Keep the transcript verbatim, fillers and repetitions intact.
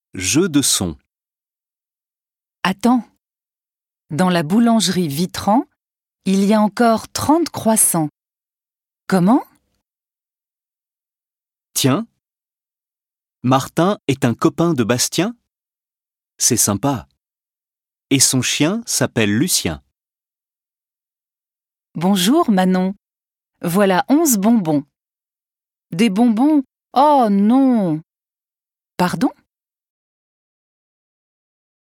Jeu de son. Attends. Dans la boulangerie Vitran, il y a encore trente croissants. Comment? Tiens, Martin est un copain de Bastien? C'est sympa. Et son chien s'appelle Lucien. Bonjour Manon. Voilà onze bonbons. Des bonbons? Oh non! Pardon?